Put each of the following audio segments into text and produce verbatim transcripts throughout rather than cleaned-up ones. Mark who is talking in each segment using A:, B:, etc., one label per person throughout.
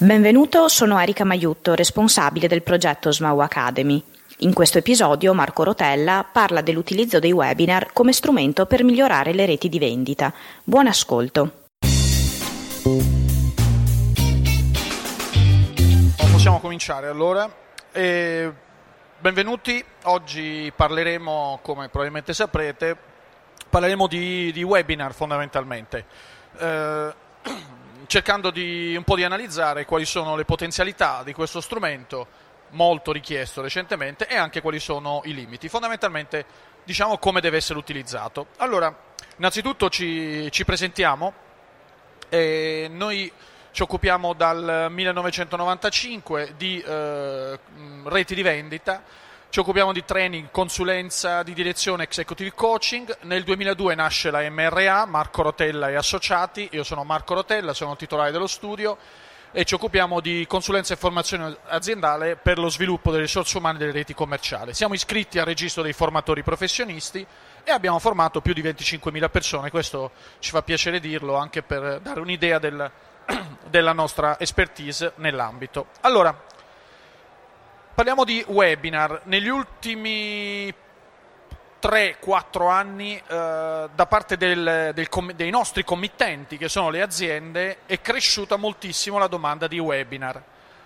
A: Benvenuto, sono Erika Maiutto, responsabile del progetto S M A U Academy. In questo episodio Marco Rotella parla dell'utilizzo dei webinar come strumento per migliorare le reti di vendita. Buon ascolto.
B: Possiamo cominciare allora. E benvenuti, oggi parleremo, come probabilmente saprete, parleremo di, di webinar fondamentalmente. Eh, cercando di un po' di analizzare quali sono le potenzialità di questo strumento, molto richiesto recentemente, e anche quali sono i limiti. Fondamentalmente, diciamo come deve essere utilizzato. Allora, innanzitutto ci, ci presentiamo. E noi ci occupiamo dal millenovecentonovantacinque di eh, reti di vendita. Ci occupiamo di training, consulenza, di direzione, executive coaching. Nel duemiladue nasce la M R A, Marco Rotella e Associati. Io sono Marco Rotella, sono titolare dello studio e ci occupiamo di consulenza e formazione aziendale per lo sviluppo delle risorse umane delle reti commerciali. Siamo iscritti al registro dei formatori professionisti e abbiamo formato più di venticinquemila persone. Questo ci fa piacere dirlo anche per dare un'idea del, della nostra expertise nell'ambito. Allora, parliamo di webinar. Negli ultimi tre quattro anni eh, da parte del, del, dei nostri committenti, che sono le aziende, è cresciuta moltissimo la domanda di webinar.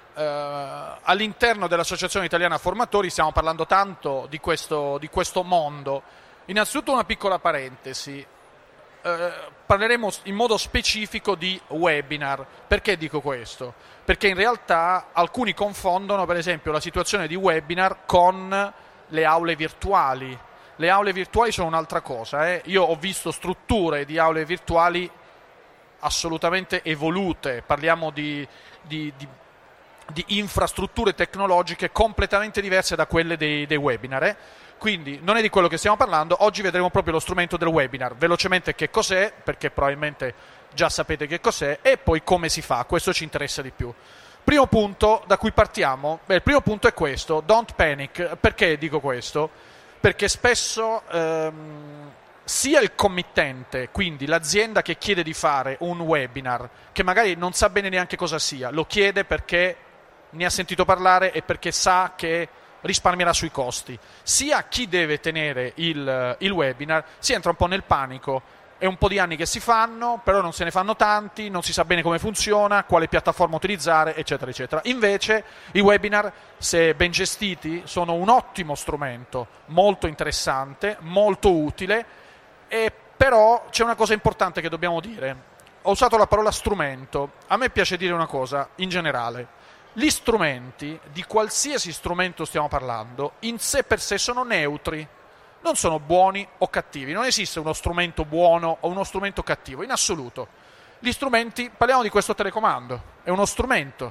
B: Eh, all'interno dell'Associazione Italiana Formatori stiamo parlando tanto di questo, di questo mondo. Innanzitutto una piccola parentesi. Eh, parleremo in modo specifico di webinar. Perché dico questo? Perché in realtà alcuni confondono per esempio la situazione di webinar con le aule virtuali. Le aule virtuali sono un'altra cosa. Eh. Io ho visto strutture di aule virtuali assolutamente evolute, parliamo di, di, di, di infrastrutture tecnologiche completamente diverse da quelle dei, dei webinar. Eh. Quindi non è di quello che stiamo parlando. Oggi vedremo proprio lo strumento del webinar, velocemente che cos'è, perché probabilmente già sapete che cos'è, e poi come si fa. Questo ci interessa di più. Primo punto da cui partiamo, beh, il primo punto è questo: don't panic. Perché dico questo? Perché spesso ehm, sia il committente, quindi l'azienda che chiede di fare un webinar, che magari non sa bene neanche cosa sia, lo chiede perché ne ha sentito parlare e perché sa che risparmierà sui costi, sia chi deve tenere il, il webinar si entra un po' nel panico. È un po' di anni che si fanno, però non se ne fanno tanti, non si sa bene come funziona, quale piattaforma utilizzare, eccetera, eccetera. Invece i webinar, se ben gestiti, sono un ottimo strumento, molto interessante, molto utile, e però c'è una cosa importante che dobbiamo dire. Ho usato la parola strumento. A me piace dire una cosa in generale. Gli strumenti, di qualsiasi strumento stiamo parlando, in sé per sé sono neutri. Non sono buoni o cattivi, non esiste uno strumento buono o uno strumento cattivo, in assoluto. Gli strumenti, parliamo di questo telecomando, è uno strumento.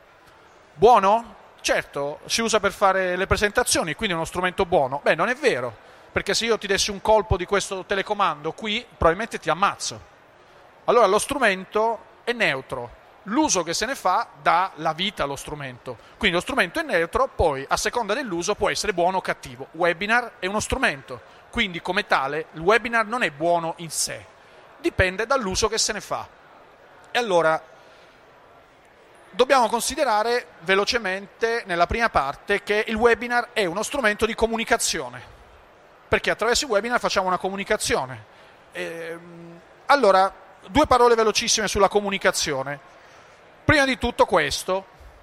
B: Buono? Certo, si usa per fare le presentazioni, quindi è uno strumento buono. Beh, non è vero, perché se io ti dessi un colpo di questo telecomando qui, probabilmente ti ammazzo. Allora lo strumento è neutro. L'uso che se ne fa dà la vita allo strumento. Quindi lo strumento è neutro, poi a seconda dell'uso può essere buono o cattivo. Webinar è uno strumento, quindi come tale il webinar non è buono in sé, dipende dall'uso che se ne fa. E allora dobbiamo considerare velocemente nella prima parte che il webinar è uno strumento di comunicazione, perché attraverso i webinar facciamo una comunicazione. E, allora, due parole velocissime sulla comunicazione. Prima di tutto questo: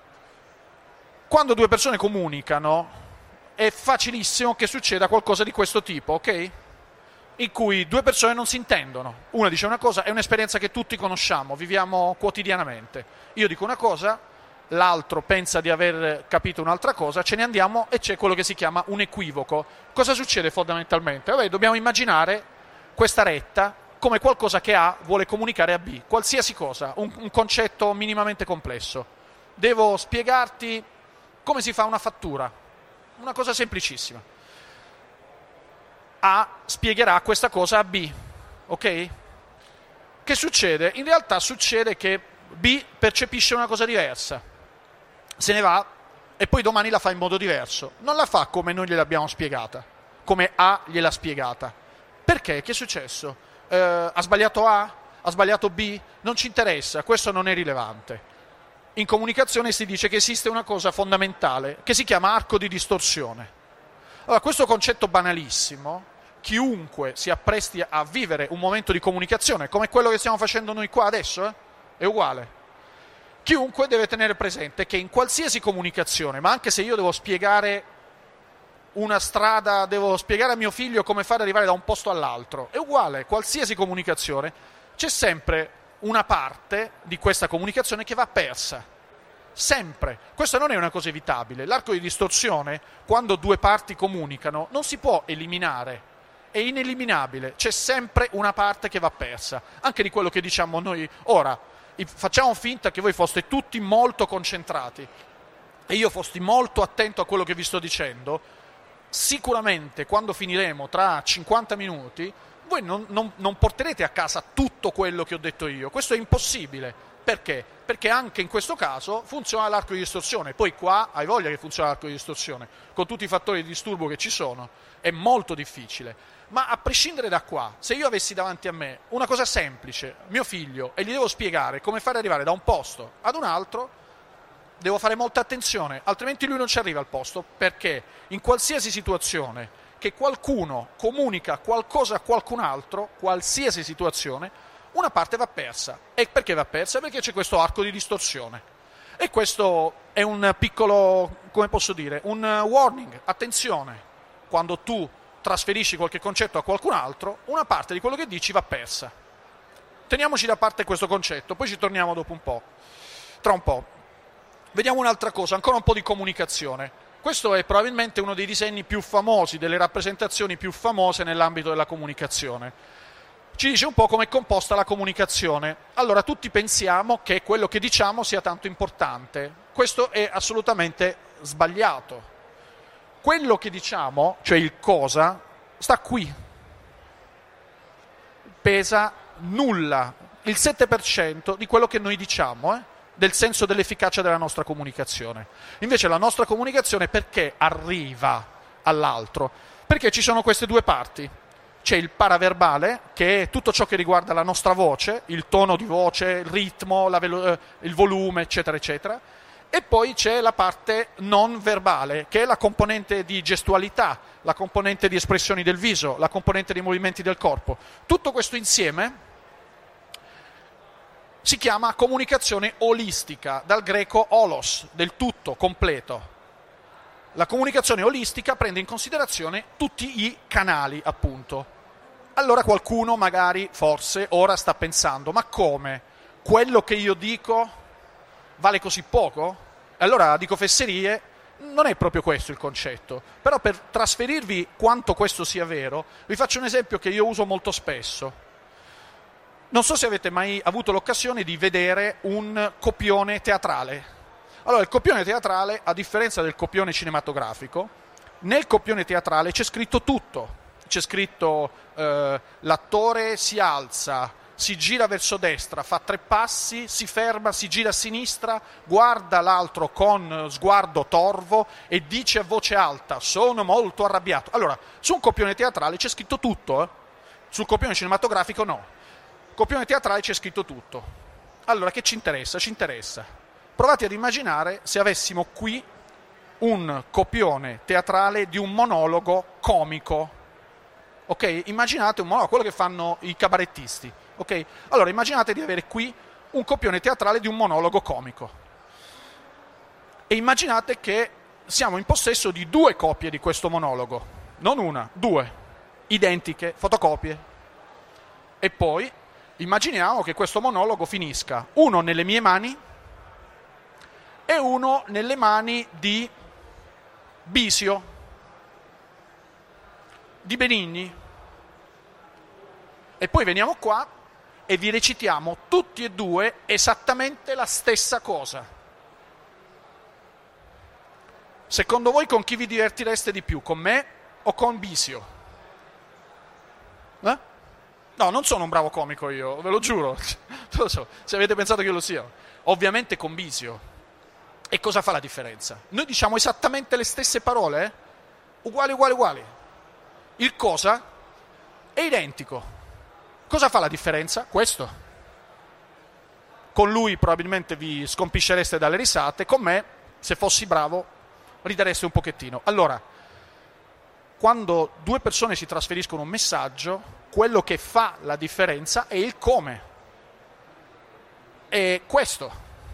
B: quando due persone comunicano è facilissimo che succeda qualcosa di questo tipo, ok? In cui due persone non si intendono. Una dice una cosa, è un'esperienza che tutti conosciamo, viviamo quotidianamente. Io dico una cosa, l'altro pensa di aver capito un'altra cosa, ce ne andiamo e c'è quello che si chiama un equivoco. Cosa succede fondamentalmente? Vabbè, dobbiamo immaginare questa retta come qualcosa che A vuole comunicare a B, qualsiasi cosa, un, un concetto minimamente complesso. Devo spiegarti come si fa una fattura, una cosa semplicissima. A spiegherà questa cosa a B, ok? Che succede? In realtà succede che B percepisce una cosa diversa, se ne va e poi domani la fa in modo diverso. Non la fa come noi gliel'abbiamo spiegata, come A gliel'ha spiegata. Perché? Che è successo? Uh, ha sbagliato A? Ha sbagliato B? Non ci interessa, questo non è rilevante. in comunicazione si dice che esiste una cosa fondamentale che si chiama arco di distorsione. Allora, questo concetto banalissimo, chiunque si appresti a vivere un momento di comunicazione, come quello che stiamo facendo noi qua adesso, eh, è uguale. Chiunque deve tenere presente che in qualsiasi comunicazione, ma anche se io devo spiegare una strada, devo spiegare a mio figlio come fare ad arrivare da un posto all'altro, è uguale, qualsiasi comunicazione, c'è sempre una parte di questa comunicazione che va persa. Sempre. Questa non è una cosa evitabile. L'arco di distorsione, quando due parti comunicano, non si può eliminare. È ineliminabile, c'è sempre una parte che va persa, anche di quello che diciamo noi. Ora, facciamo finta che voi foste tutti molto concentrati e io fossi molto attento a quello che vi sto dicendo, sicuramente quando finiremo tra cinquanta minuti, voi non, non, non porterete a casa tutto quello che ho detto io, questo è impossibile. Perché? Perché anche in questo caso funziona l'arco di distorsione, poi qua hai voglia che funzioni l'arco di distorsione, con tutti i fattori di disturbo che ci sono, è molto difficile. Ma a prescindere da qua, se io avessi davanti a me una cosa semplice, mio figlio, e gli devo spiegare come fare arrivare da un posto ad un altro, devo fare molta attenzione, altrimenti lui non ci arriva al posto, perché in qualsiasi situazione che qualcuno comunica qualcosa a qualcun altro, qualsiasi situazione, una parte va persa. E perché va persa? Perché c'è questo arco di distorsione. E questo è un piccolo, come posso dire, un warning, attenzione, quando tu trasferisci qualche concetto a qualcun altro, una parte di quello che dici va persa. Teniamoci da parte questo concetto, poi ci torniamo dopo un po', tra un po'. Vediamo un'altra cosa, ancora un po' di comunicazione. Questo è probabilmente uno dei disegni più famosi, delle rappresentazioni più famose nell'ambito della comunicazione. Ci dice un po' come è composta la comunicazione. Allora, tutti pensiamo che quello che diciamo sia tanto importante. Questo è assolutamente sbagliato. Quello che diciamo, cioè il cosa, sta qui. Pesa nulla, il sette per cento di quello che noi diciamo, eh, del senso dell'efficacia della nostra comunicazione. Invece la nostra comunicazione perché arriva all'altro? Perché ci sono queste due parti. C'è il paraverbale, che è tutto ciò che riguarda la nostra voce, il tono di voce, il ritmo, la velo- eh, il volume, eccetera, eccetera. E poi c'è la parte non verbale, che è la componente di gestualità, la componente di espressioni del viso, la componente dei movimenti del corpo. Tutto questo insieme si chiama comunicazione olistica, dal greco olos, del tutto, completo. La comunicazione olistica prende in considerazione tutti i canali, appunto. Allora qualcuno magari, forse, ora sta pensando, ma come? Quello che io dico vale così poco? Allora dico fesserie? Non è proprio questo il concetto. Però per trasferirvi quanto questo sia vero, vi faccio un esempio che io uso molto spesso. Non so se avete mai avuto l'occasione di vedere un copione teatrale. Allora, il copione teatrale, a differenza del copione cinematografico, nel copione teatrale c'è scritto tutto. C'è scritto eh, l'attore si alza, si gira verso destra, fa tre passi, si ferma, si gira a sinistra, guarda l'altro con sguardo torvo e dice a voce alta: sono molto arrabbiato. Allora, su un copione teatrale c'è scritto tutto, eh? Sul copione cinematografico no. Copione teatrale c'è scritto tutto. Allora, che ci interessa? Ci interessa. Provate ad immaginare se avessimo qui un copione teatrale di un monologo comico. Ok? Immaginate un monologo, quello che fanno i cabarettisti. Ok? Allora, immaginate di avere qui un copione teatrale di un monologo comico. E immaginate che siamo in possesso di due copie di questo monologo. Non una, due. Identiche, fotocopie. E poi immaginiamo che questo monologo finisca uno nelle mie mani e uno nelle mani di Bisio, di Benigni. E poi veniamo qua e vi recitiamo tutti e due esattamente la stessa cosa. Secondo voi con chi vi divertireste di più? Con me o con Bisio? Eh? No, non sono un bravo comico io, ve lo giuro. Non lo so, se avete pensato che io lo sia. Ovviamente con Bisio. E cosa fa la differenza? Noi diciamo esattamente le stesse parole, eh? Uguali, uguali, uguali. Il cosa è identico. Cosa fa la differenza? Questo. Con lui probabilmente vi scompiscereste dalle risate, con me, se fossi bravo, ridereste un pochettino. Allora, quando due persone si trasferiscono un messaggio, quello che fa la differenza è il come. E questo.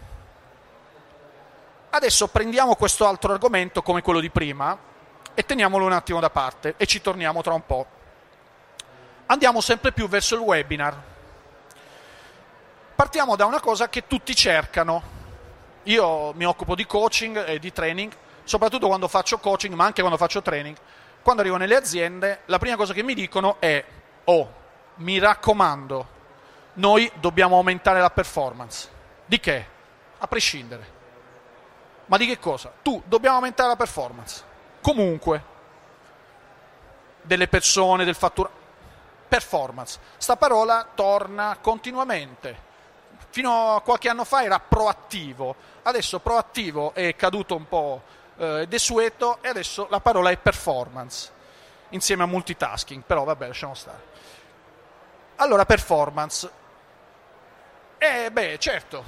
B: Adesso prendiamo questo altro argomento come quello di prima e teniamolo un attimo da parte e ci torniamo tra un po'. Andiamo sempre più verso il webinar. Partiamo da una cosa che tutti cercano. Io mi occupo di coaching e di training, soprattutto quando faccio coaching, ma anche quando faccio training. Quando arrivo nelle aziende, la prima cosa che mi dicono è: oh, mi raccomando, noi dobbiamo aumentare la performance. Di che? A prescindere. Ma di che cosa? Tu, dobbiamo aumentare la performance. Comunque. Delle persone, del fatturato. Performance. Sta parola torna continuamente. Fino a qualche anno fa era proattivo, adesso proattivo è caduto un po' eh, desueto e adesso la parola è performance, insieme a multitasking, però vabbè, lasciamo stare. Allora, performance. Eh beh, certo.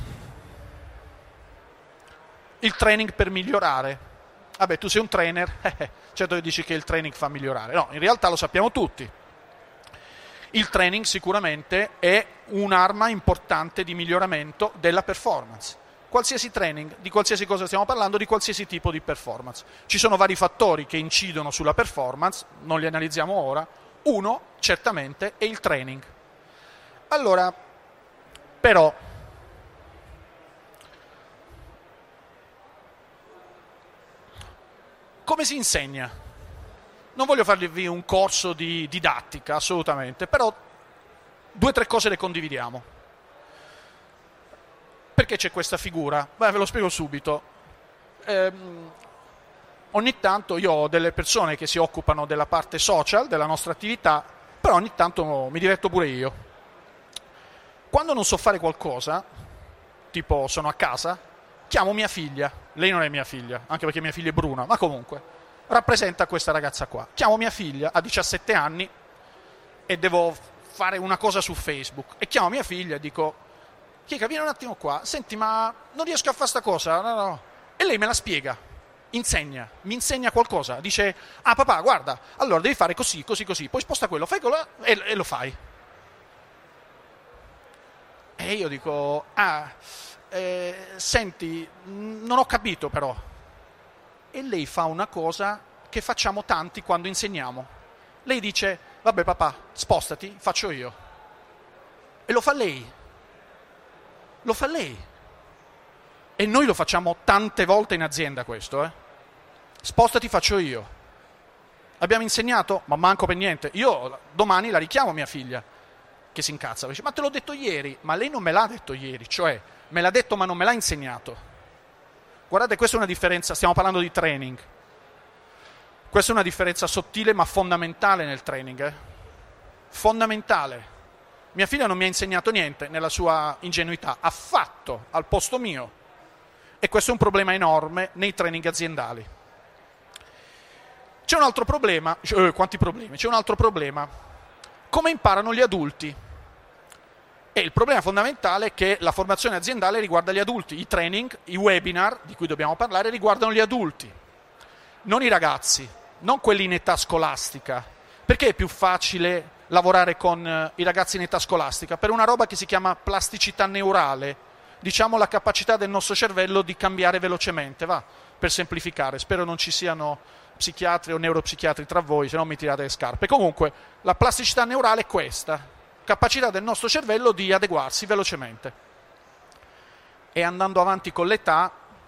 B: Il training per migliorare. Vabbè, tu sei un trainer, certo che dici che il training fa migliorare. No, in realtà lo sappiamo tutti. Il training sicuramente è un'arma importante di miglioramento della performance. Qualsiasi training, di qualsiasi cosa stiamo parlando, di qualsiasi tipo di performance. Ci sono vari fattori che incidono sulla performance, non li analizziamo ora. Uno, certamente, è il training. Allora, però, come si insegna? Non voglio farvi un corso di didattica, assolutamente, però due o tre cose le condividiamo. Perché c'è questa figura? Beh, ve lo spiego subito. Eh, ogni tanto io ho delle persone che si occupano della parte social, della nostra attività, però ogni tanto mi diverto pure io. Quando non so fare qualcosa, tipo sono a casa, chiamo mia figlia. Lei non è mia figlia, anche perché mia figlia è bruna, ma comunque rappresenta questa ragazza qua. Chiamo mia figlia, ha diciassette anni e devo fare una cosa su Facebook e chiamo mia figlia e dico: Chica, vieni un attimo qua, senti, ma non riesco a fare sta cosa, no, no. E lei me la spiega, insegna, mi insegna qualcosa, dice: ah papà, guarda, allora devi fare così, così, così, poi sposta quello, fai quello e, e lo fai. E io dico: ah, eh, senti, non ho capito però. E lei fa una cosa che facciamo tanti quando insegniamo. Lei dice: vabbè papà, spostati, faccio io. E lo fa lei. Lo fa lei. E noi lo facciamo tante volte in azienda questo, eh. Spostati, faccio io. Abbiamo insegnato? Ma manco per niente. Io domani la richiamo mia figlia, che si incazza. Dice: ma te l'ho detto ieri. Ma lei non me l'ha detto ieri. Cioè, me l'ha detto ma non me l'ha insegnato. Guardate, questa è una differenza, stiamo parlando di training. Questa è una differenza sottile ma fondamentale nel training. Eh? Fondamentale. Mia figlia non mi ha insegnato niente nella sua ingenuità, ha fatto al posto mio. E questo è un problema enorme nei training aziendali. C'è un altro problema, eh, quanti problemi? C'è un altro problema. Come imparano gli adulti? E il problema fondamentale è che la formazione aziendale riguarda gli adulti, i training, i webinar di cui dobbiamo parlare riguardano gli adulti, non i ragazzi, non quelli in età scolastica. Perché è più facile lavorare con eh, i ragazzi in età scolastica? Per una roba che si chiama plasticità neurale, diciamo la capacità del nostro cervello di cambiare velocemente, va, per semplificare. Spero non ci siano psichiatri o neuropsichiatri tra voi, se no mi tirate le scarpe. Comunque, la plasticità neurale è questa. Capacità del nostro cervello di adeguarsi velocemente. E andando avanti con l'età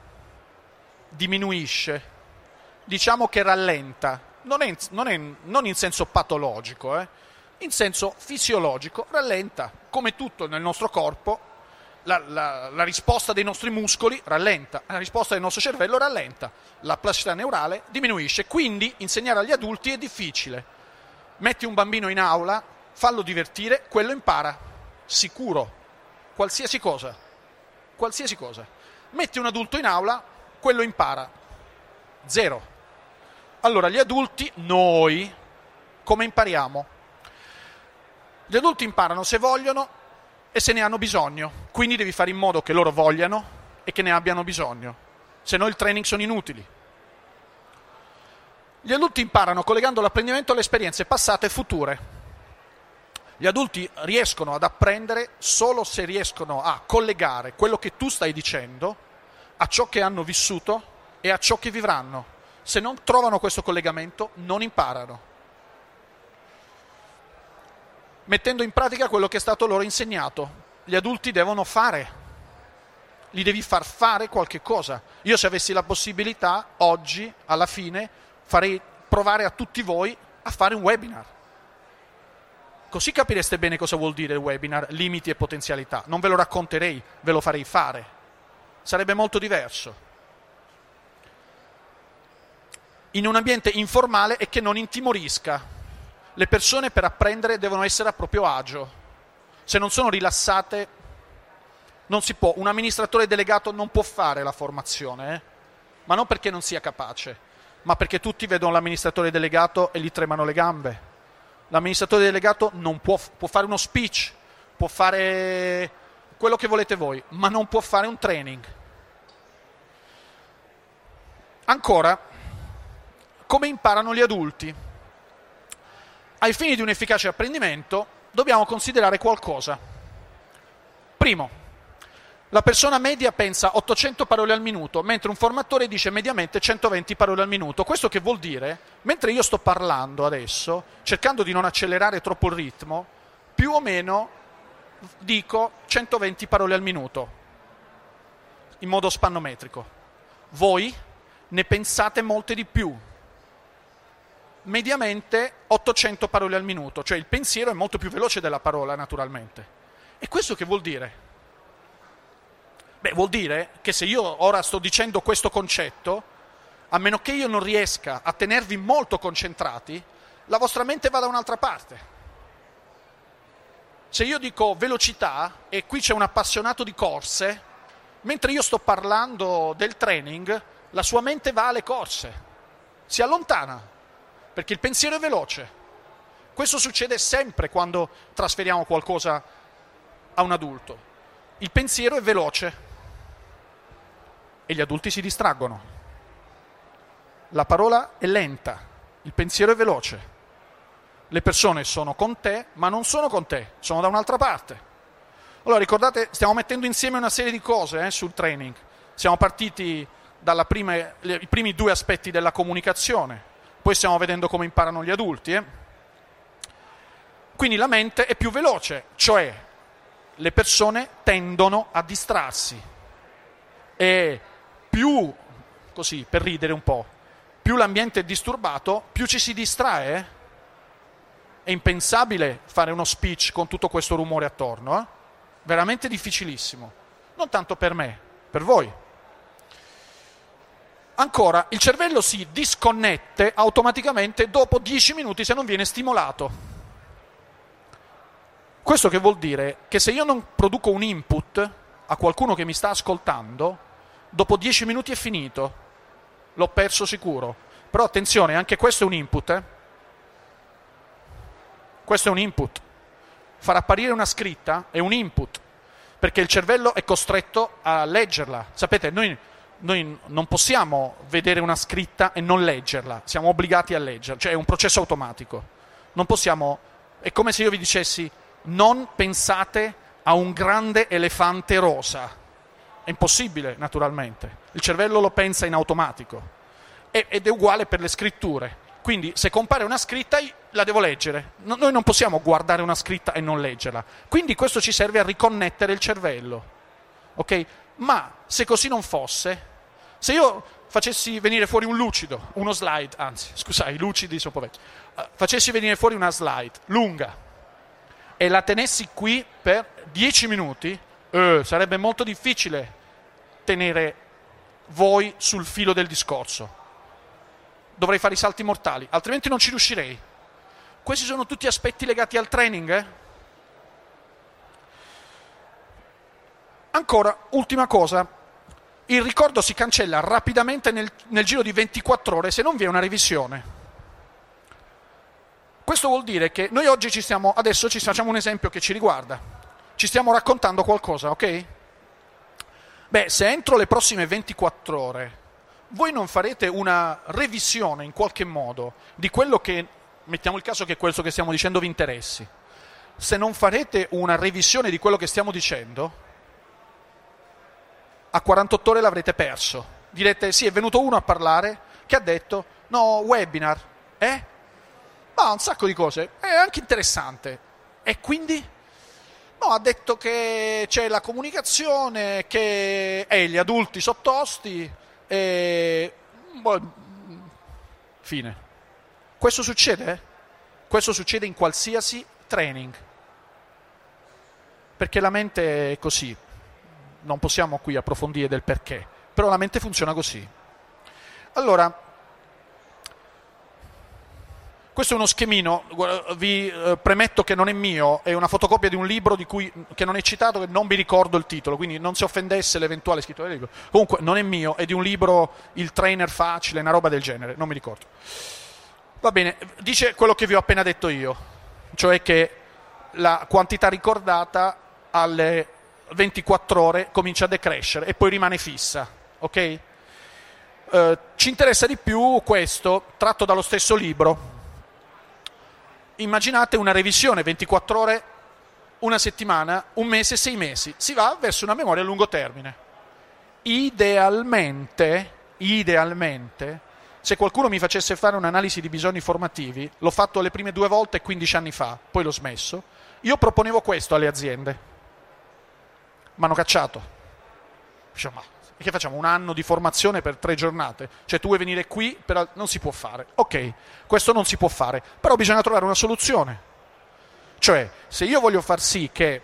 B: diminuisce, diciamo che rallenta, non, è in, non, è, non in senso patologico, eh, in senso fisiologico, rallenta, come tutto nel nostro corpo, la, la, la risposta dei nostri muscoli rallenta, la risposta del nostro cervello rallenta, la plasticità neurale diminuisce, quindi insegnare agli adulti è difficile. Metti un bambino in aula, fallo divertire, quello impara, sicuro, qualsiasi cosa, qualsiasi cosa. Metti un adulto in aula, quello impara, zero. Allora gli adulti, noi, come impariamo? Gli adulti imparano se vogliono e se ne hanno bisogno. Quindi devi fare in modo che loro vogliano e che ne abbiano bisogno, se no il training sono inutili. Gli adulti imparano collegando l'apprendimento alle esperienze passate e future. Gli adulti riescono ad apprendere solo se riescono a collegare quello che tu stai dicendo a ciò che hanno vissuto e a ciò che vivranno. Se non trovano questo collegamento, non imparano. Mettendo in pratica quello che è stato loro insegnato. Gli adulti devono fare, li devi far fare qualche cosa. Io, se avessi la possibilità, oggi, alla fine, farei provare a tutti voi a fare un webinar. Così capireste bene cosa vuol dire il webinar, limiti e potenzialità. Non ve lo racconterei, ve lo farei fare. Sarebbe molto diverso. In un ambiente informale e che non intimorisca. Le persone per apprendere devono essere a proprio agio. Se non sono rilassate, non si può. Un amministratore delegato non può fare la formazione, eh? Ma non perché non sia capace, ma perché tutti vedono l'amministratore delegato e gli tremano le gambe. L'amministratore delegato non può, può fare uno speech, può fare quello che volete voi, ma non può fare un training. Ancora, come imparano gli adulti? Ai fini di un efficace apprendimento dobbiamo considerare qualcosa. Primo, la persona media pensa ottocento parole al minuto, mentre un formatore dice mediamente centoventi parole al minuto. Questo che vuol dire, mentre io sto parlando adesso, cercando di non accelerare troppo il ritmo, più o meno dico centoventi parole al minuto, in modo spannometrico. Voi ne pensate molte di più, mediamente ottocento parole al minuto, cioè il pensiero è molto più veloce della parola, naturalmente. E questo che vuol dire? Beh, vuol dire che se io ora sto dicendo questo concetto, a meno che io non riesca a tenervi molto concentrati, la vostra mente va da un'altra parte. Se io dico velocità e qui c'è un appassionato di corse, mentre io sto parlando del training, la sua mente va alle corse, si allontana, perché il pensiero è veloce. Questo succede sempre quando trasferiamo qualcosa a un adulto. Il pensiero è veloce e gli adulti si distraggono. La parola è lenta, il pensiero è veloce. Le persone sono con te, ma non sono con te, sono da un'altra parte. Allora ricordate, stiamo mettendo insieme una serie di cose eh, sul training. Siamo partiti dai primi due aspetti della comunicazione, poi stiamo vedendo come imparano gli adulti. Eh. Quindi la mente è più veloce, cioè le persone tendono a distrarsi e più, così per ridere un po', più l'ambiente è disturbato, più ci si distrae. È impensabile fare uno speech con tutto questo rumore attorno, eh? Veramente difficilissimo, non tanto per me, per voi. Ancora, il cervello si disconnette automaticamente dopo dieci minuti se non viene stimolato. Questo che vuol dire che se io non produco un input a qualcuno che mi sta ascoltando, dopo dieci minuti è finito, l'ho perso sicuro. Però attenzione, anche questo è un input. Eh? Questo è un input. Far apparire una scritta è un input, perché il cervello è costretto a leggerla. Sapete, noi, noi non possiamo vedere una scritta e non leggerla, siamo obbligati a leggerla, cioè è un processo automatico. Non possiamo, è come se io vi dicessi non pensate a un grande elefante rosa. È impossibile, naturalmente. Il cervello lo pensa in automatico. E, ed è uguale per le scritture. Quindi se compare una scritta la devo leggere. No, noi non possiamo guardare una scritta e non leggerla. Quindi questo ci serve a riconnettere il cervello. Ok? Ma se così non fosse, se io facessi venire fuori un lucido, uno slide, anzi, scusate, i lucidi sono un po' vecchi, uh, facessi venire fuori una slide lunga, e la tenessi qui per dieci minuti, eh, sarebbe molto difficile tenere voi sul filo del discorso. Dovrei fare i salti mortali, altrimenti non ci riuscirei. Questi sono tutti aspetti legati al training. Eh? Ancora, ultima cosa, il ricordo si cancella rapidamente nel, nel giro di ventiquattro ore se non vi è una revisione. Questo vuol dire che noi oggi ci stiamo, adesso ci facciamo un esempio che ci riguarda. Ci stiamo raccontando qualcosa, ok? Beh, se entro le prossime ventiquattro ore voi non farete una revisione in qualche modo di quello che, mettiamo il caso che quello che stiamo dicendo vi interessi, se non farete una revisione di quello che stiamo dicendo, a quarantotto ore l'avrete perso. Direte, sì, è venuto uno a parlare che ha detto, no, webinar, eh? Ma un sacco di cose, è anche interessante. E quindi? No, ha detto che c'è la comunicazione, che eh, gli adulti sottosti, e... fine. Questo succede? Questo succede in qualsiasi training. Perché la mente è così. Non possiamo qui approfondire del perché, però la mente funziona così. Allora, questo è uno schemino, vi eh, premetto che non è mio, è una fotocopia di un libro di cui, che non è citato, che non mi ricordo il titolo, quindi non si offendesse l'eventuale scrittore del libro. Comunque non è mio, è di un libro, Il trainer facile, una roba del genere, non mi ricordo. Va bene, dice quello che vi ho appena detto io, cioè che la quantità ricordata alle ventiquattro ore comincia a decrescere e poi rimane fissa, ok? Uh, ci interessa di più questo, tratto dallo stesso libro. Immaginate una revisione, ventiquattro ore, una settimana, un mese, sei mesi. Si va verso una memoria a lungo termine. Idealmente, idealmente, se qualcuno mi facesse fare un'analisi di bisogni formativi, l'ho fatto le prime due volte quindici anni fa, poi l'ho smesso, io proponevo questo alle aziende. M'hanno cacciato. Dicevo, ma che facciamo? Un anno di formazione per tre giornate? Cioè tu vuoi venire qui, però non si può fare. Ok, questo non si può fare, però bisogna trovare una soluzione. Cioè, se io voglio far sì che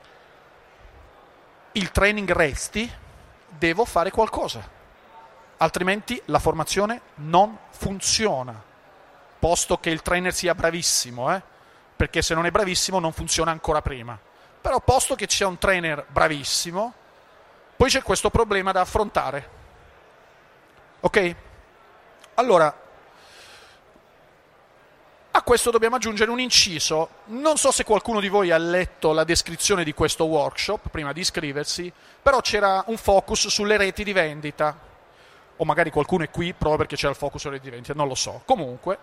B: il training resti, devo fare qualcosa. Altrimenti la formazione non funziona. Posto che il trainer sia bravissimo, eh? Perché se non è bravissimo non funziona ancora prima. Però posto che c'è un trainer bravissimo, poi c'è questo problema da affrontare. Ok? Allora, a questo dobbiamo aggiungere un inciso. Non so se qualcuno di voi ha letto la descrizione di questo workshop prima di iscriversi, però c'era un focus sulle reti di vendita. O magari qualcuno è qui proprio perché c'era il focus sulle reti di vendita, non lo so. Comunque,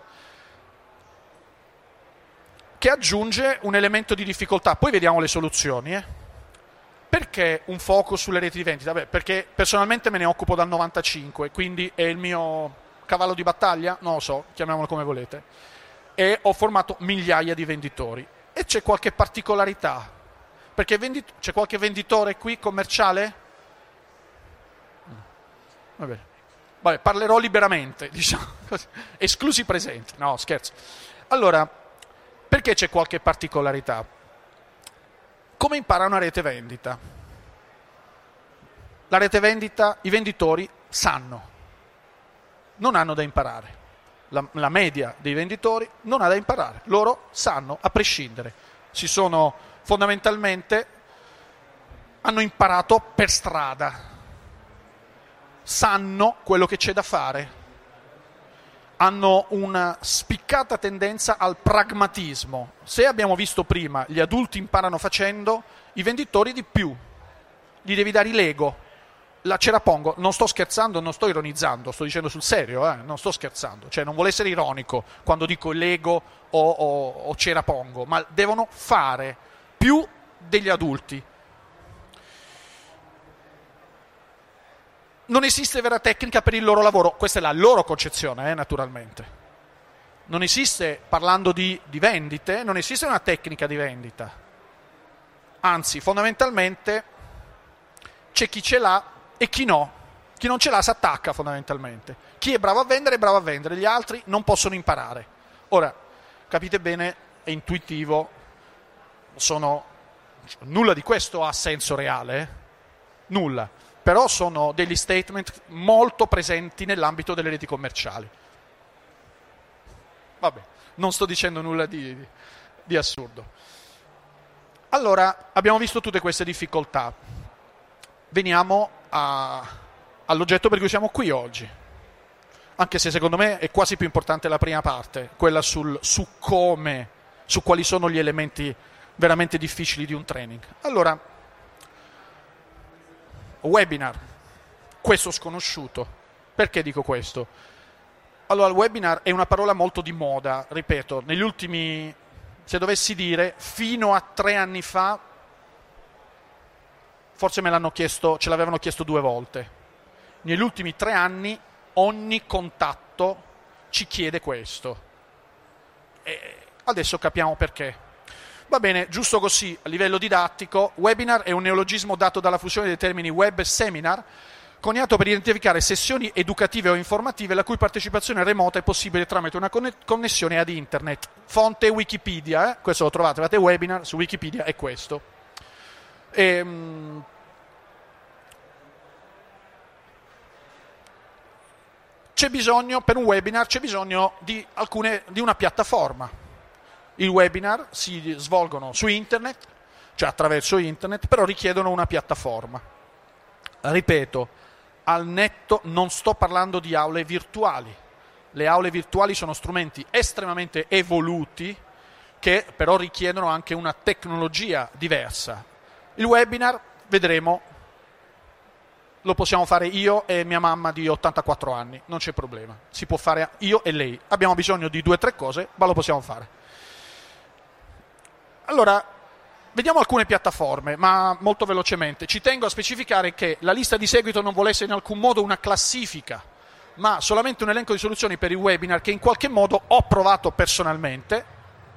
B: che aggiunge un elemento di difficoltà. Poi vediamo le soluzioni, eh? Perché un focus sulle reti di vendita? Beh, perché personalmente me ne occupo dal novantacinque, quindi è il mio cavallo di battaglia? Non lo so, chiamiamolo come volete. E ho formato migliaia di venditori. E c'è qualche particolarità? Perché vendit- c'è qualche venditore qui commerciale? Vabbè. Vabbè, parlerò liberamente, diciamo così. Esclusi presenti. No, scherzo. Allora, perché c'è qualche particolarità? Come impara una rete vendita? La rete vendita, i venditori sanno, non hanno da imparare. La, la media dei venditori non ha da imparare, loro sanno a prescindere. Si sono fondamentalmente, hanno imparato per strada, sanno quello che c'è da fare, hanno una spiccata tendenza al pragmatismo. Se abbiamo visto prima, gli adulti imparano facendo, i venditori di più. Gli devi dare i Lego. La Cerapongo, non sto scherzando, non sto ironizzando, sto dicendo sul serio, eh? Non sto scherzando. Cioè non vuole essere ironico quando dico Lego o, o, o Cerapongo, ma devono fare più degli adulti. Non esiste vera tecnica per il loro lavoro, questa è la loro concezione, eh, naturalmente. Non esiste, parlando di, di vendite, non esiste una tecnica di vendita. Anzi, fondamentalmente c'è chi ce l'ha e chi no. Chi non ce l'ha si attacca fondamentalmente. Chi è bravo a vendere è bravo a vendere, gli altri non possono imparare. Ora, capite bene, è intuitivo, sono, nulla di questo ha senso reale, eh? Nulla. Però sono degli statement molto presenti nell'ambito delle reti commerciali. Vabbè, non sto dicendo nulla di, di, di assurdo. Allora, abbiamo visto tutte queste difficoltà. Veniamo a, all'oggetto per cui siamo qui oggi. Anche se secondo me è quasi più importante la prima parte, quella sul, su come, su quali sono gli elementi veramente difficili di un training. Allora, webinar, questo sconosciuto. Perché dico questo? Allora, il webinar è una parola molto di moda, ripeto, negli ultimi, se dovessi dire, fino a tre anni fa, forse me l'hanno chiesto, ce l'avevano chiesto due volte. Negli ultimi tre anni ogni contatto ci chiede questo. E adesso capiamo perché. Va bene, giusto così, a livello didattico, webinar è un neologismo dato dalla fusione dei termini web e seminar, coniato per identificare sessioni educative o informative la cui partecipazione remota è possibile tramite una connessione ad internet. Fonte Wikipedia, eh? Questo lo trovate, trovate webinar su Wikipedia, è questo. Ehm... C'è bisogno, per un webinar, c'è bisogno di, alcune, di una piattaforma. I webinar si svolgono su internet, cioè attraverso internet, però richiedono una piattaforma. Ripeto, al netto non sto parlando di aule virtuali. Le aule virtuali sono strumenti estremamente evoluti che però richiedono anche una tecnologia diversa. Il webinar, vedremo, lo possiamo fare io e mia mamma di ottantaquattro anni, non c'è problema. Si può fare io e lei. Abbiamo bisogno di due o tre cose, ma lo possiamo fare. Allora, vediamo alcune piattaforme, ma molto velocemente. Ci tengo a specificare che la lista di seguito non vuole essere in alcun modo una classifica, ma solamente un elenco di soluzioni per i webinar che in qualche modo ho provato personalmente.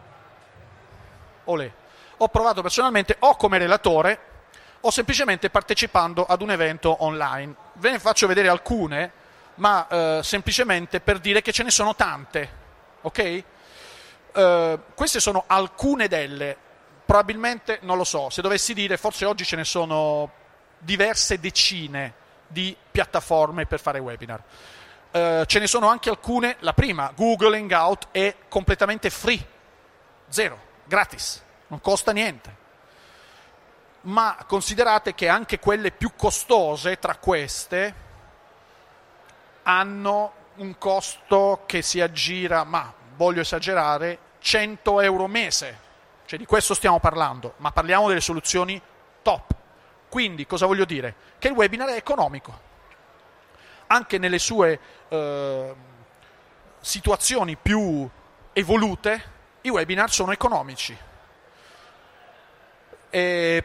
B: Olè. Ho provato personalmente o come relatore o semplicemente partecipando ad un evento online. Ve ne faccio vedere alcune, ma eh, semplicemente per dire che ce ne sono tante, ok? Uh, queste sono alcune delle, probabilmente non lo so, se dovessi dire forse oggi ce ne sono diverse decine di piattaforme per fare webinar. Uh, ce ne sono anche alcune, la prima, Google Hangout, è completamente free, zero, gratis, non costa niente. Ma considerate che anche quelle più costose tra queste hanno un costo che si aggira, ma voglio esagerare, cento euro mese, cioè di questo stiamo parlando, ma parliamo delle soluzioni top. Quindi cosa voglio dire? Che il webinar è economico, anche nelle sue eh, situazioni più evolute i webinar sono economici. E...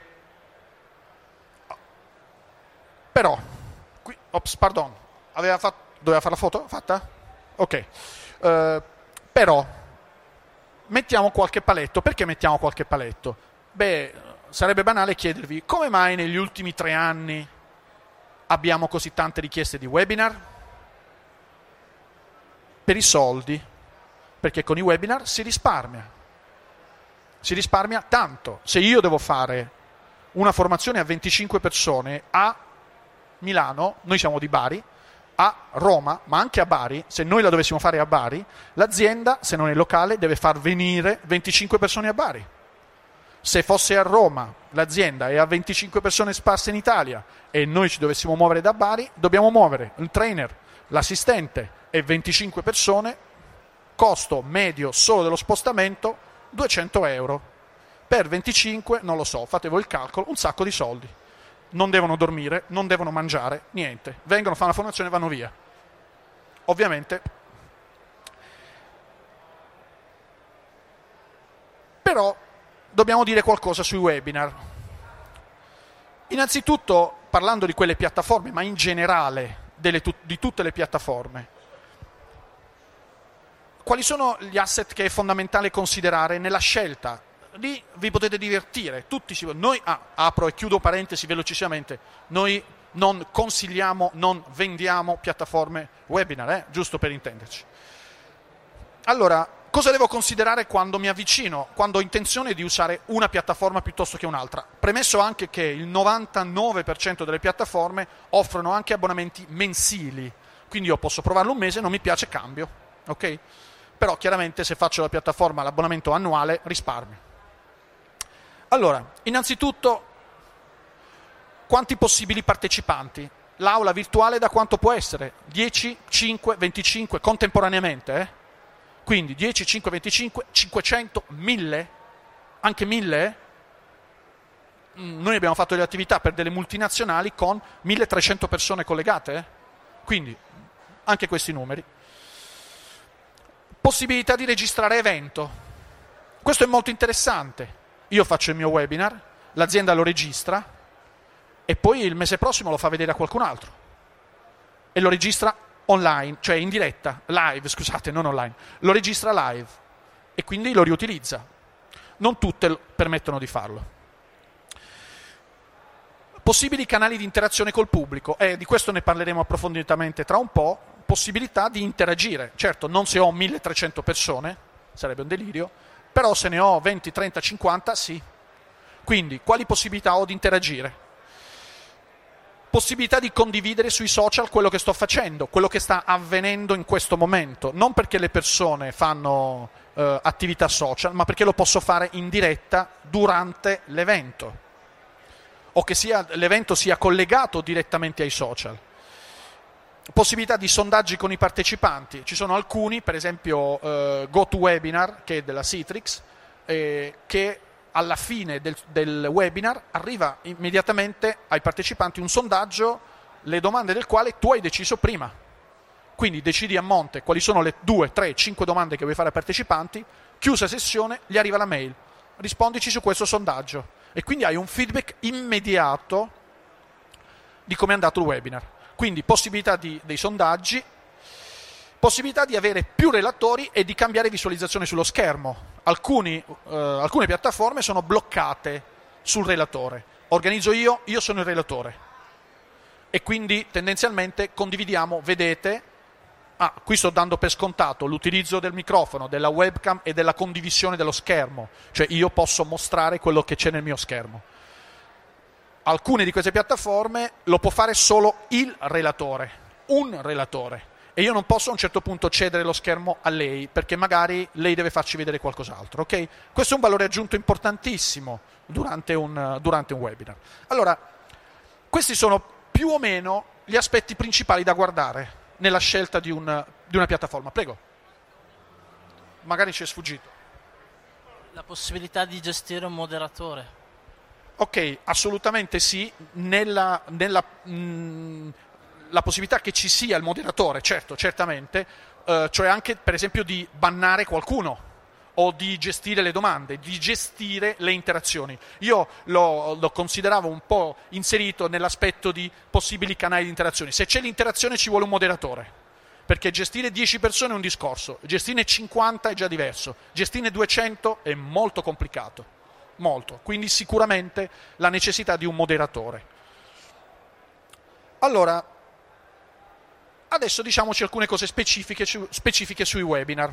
B: però qui, ops, pardon, aveva fatto, doveva fare la foto? Fatta? Ok. Uh, però mettiamo qualche paletto. Perché mettiamo qualche paletto? Beh, sarebbe banale chiedervi come mai negli ultimi tre anni abbiamo così tante richieste di webinar? Per i soldi, perché con i webinar si risparmia. Si risparmia tanto. Se io devo fare una formazione a venticinque persone a Milano, noi siamo di Bari, a Roma, ma anche a Bari, se noi la dovessimo fare a Bari, l'azienda, se non è locale, deve far venire venticinque persone a Bari. Se fosse a Roma, l'azienda è a venticinque persone sparse in Italia e noi ci dovessimo muovere da Bari, dobbiamo muovere il trainer, l'assistente e venticinque persone, costo medio solo dello spostamento duecento euro. Per venticinque, non lo so, fate voi il calcolo, un sacco di soldi. Non devono dormire, non devono mangiare, niente. Vengono, fanno la formazione e vanno via. Ovviamente. Però dobbiamo dire qualcosa sui webinar. Innanzitutto, parlando di quelle piattaforme, ma in generale delle, di tutte le piattaforme, quali sono gli asset che è fondamentale considerare nella scelta? Lì vi potete divertire, tutti si... Noi, ah, apro e chiudo parentesi velocissimamente, noi non consigliamo, non vendiamo piattaforme webinar, eh? Giusto per intenderci. Allora, cosa devo considerare quando mi avvicino, quando ho intenzione di usare una piattaforma piuttosto che un'altra? Premesso anche che il novantanove per cento delle piattaforme offrono anche abbonamenti mensili, quindi io posso provarlo un mese, non mi piace, cambio, ok? Però chiaramente se faccio la piattaforma all'abbonamento annuale risparmio. Allora, innanzitutto, quanti possibili partecipanti? L'aula virtuale da quanto può essere? dieci, cinque, venticinque contemporaneamente, eh? Quindi dieci, cinque, venticinque, cinquecento, mille? Anche mille? noi abbiamo fatto delle attività per delle multinazionali con milletrecento persone collegate, eh? Quindi anche questi numeri. Possibilità di registrare evento. Questo è molto interessante. Io faccio il mio webinar, l'azienda lo registra e poi il mese prossimo lo fa vedere a qualcun altro e lo registra online, cioè in diretta, live, scusate, non online, lo registra live e quindi lo riutilizza. Non tutte permettono di farlo. Possibili canali di interazione col pubblico, e eh, di questo ne parleremo approfonditamente tra un po'. Possibilità di interagire, certo non se ho milletrecento persone, sarebbe un delirio, però se ne ho venti, trenta, cinquanta, sì. Quindi, quali possibilità ho di interagire? Possibilità di condividere sui social quello che sto facendo, quello che sta avvenendo in questo momento, non perché le persone fanno eh, attività social, ma perché lo posso fare in diretta durante l'evento, o che sia, l'evento sia collegato direttamente ai social. Possibilità di sondaggi con i partecipanti. Ci sono alcuni, per esempio eh, GoToWebinar, che è della Citrix, eh, che alla fine del, del webinar arriva immediatamente ai partecipanti un sondaggio, le domande del quale tu hai deciso prima. Quindi decidi a monte quali sono le due, tre, cinque domande che vuoi fare ai partecipanti, chiusa sessione, gli arriva la mail, rispondici su questo sondaggio. E quindi hai un feedback immediato di come è andato il webinar. Quindi possibilità di, dei sondaggi, possibilità di avere più relatori e di cambiare visualizzazione sullo schermo. Alcuni, eh, alcune piattaforme sono bloccate sul relatore. Organizzo io, io sono il relatore. E quindi tendenzialmente condividiamo, vedete, ah, qui sto dando per scontato l'utilizzo del microfono, della webcam e della condivisione dello schermo. Cioè io posso mostrare quello che c'è nel mio schermo. Alcune di queste piattaforme lo può fare solo il relatore, un relatore, e io non posso a un certo punto cedere lo schermo a lei perché magari lei deve farci vedere qualcos'altro, ok? Questo è un valore aggiunto importantissimo durante un, durante un webinar. Allora, questi sono più o meno gli aspetti principali da guardare nella scelta di, un, di una piattaforma. Prego. Magari ci è sfuggito.
C: La possibilità di gestire un moderatore.
B: Ok, assolutamente sì, nella, nella mh, la possibilità che ci sia il moderatore, certo, certamente, eh, cioè anche per esempio di bannare qualcuno o di gestire le domande, di gestire le interazioni. Io lo, lo consideravo un po' inserito nell'aspetto di possibili canali di interazione. Se c'è l'interazione ci vuole un moderatore, perché gestire dieci persone è un discorso, gestirne cinquanta è già diverso, gestirne duecento è molto complicato. Molto, quindi sicuramente la necessità di un moderatore. Allora, adesso diciamoci alcune cose specifiche, specifiche sui webinar.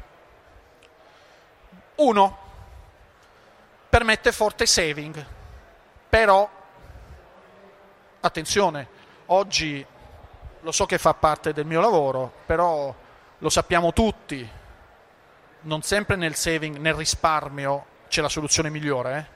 B: Uno, permette forte saving, però, attenzione, oggi lo so che fa parte del mio lavoro, però lo sappiamo tutti, non sempre nel saving, nel risparmio, c'è la soluzione migliore, eh?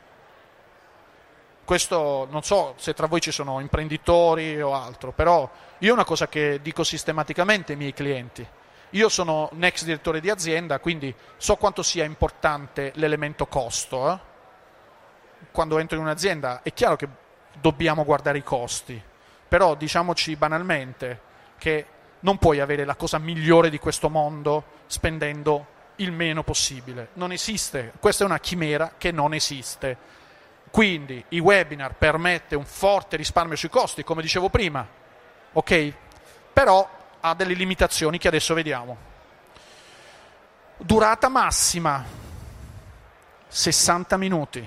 B: Questo non so se tra voi ci sono imprenditori o altro, però io è una cosa che dico sistematicamente ai miei clienti. Io sono un ex direttore di azienda, quindi so quanto sia importante l'elemento costo. Eh? Quando entro in un'azienda è chiaro che dobbiamo guardare i costi, però diciamoci banalmente che non puoi avere la cosa migliore di questo mondo spendendo il meno possibile. Non esiste, questa è una chimera che non esiste. Quindi i webinar permette un forte risparmio sui costi, come dicevo prima, ok? Però ha delle limitazioni che adesso vediamo. Durata massima sessanta minuti.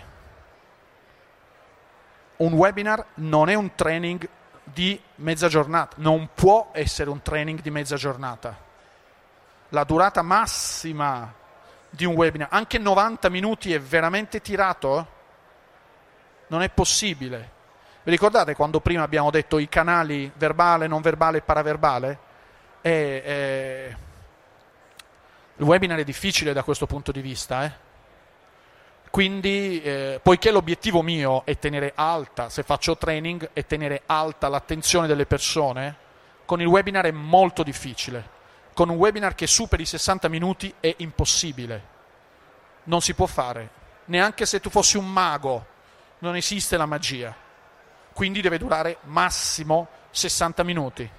B: Un webinar non è un training di mezza giornata, non può essere un training di mezza giornata. La durata massima di un webinar, anche novanta minuti è veramente tirato? Non è possibile. Vi ricordate quando prima abbiamo detto i canali verbale, non verbale e paraverbale? E, e... Il webinar è difficile da questo punto di vista, eh? Quindi, eh, poiché l'obiettivo mio è tenere alta, se faccio training, è tenere alta l'attenzione delle persone, con il webinar è molto difficile. Con un webinar che superi i sessanta minuti è impossibile. Non si può fare. Neanche se tu fossi un mago non esiste la magia, quindi deve durare massimo sessanta minuti.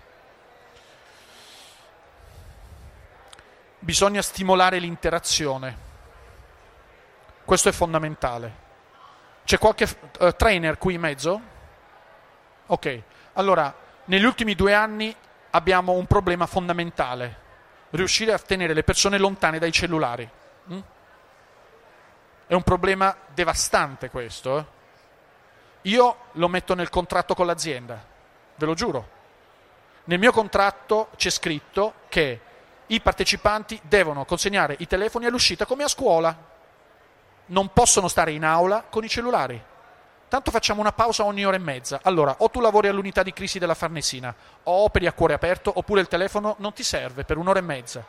B: Bisogna stimolare l'interazione, questo è fondamentale. C'è qualche uh, trainer qui in mezzo? Ok, allora negli ultimi due anni abbiamo un problema fondamentale: riuscire a tenere le persone lontane dai cellulari. Mm? È un problema devastante questo. Eh? Io lo metto nel contratto con l'azienda, ve lo giuro. Nel mio contratto c'è scritto che i partecipanti devono consegnare i telefoni all'uscita come a scuola. Non possono stare in aula con i cellulari. Tanto facciamo una pausa ogni ora e mezza. Allora, o tu lavori all'unità di crisi della Farnesina, o operi a cuore aperto, oppure il telefono non ti serve per un'ora e mezza.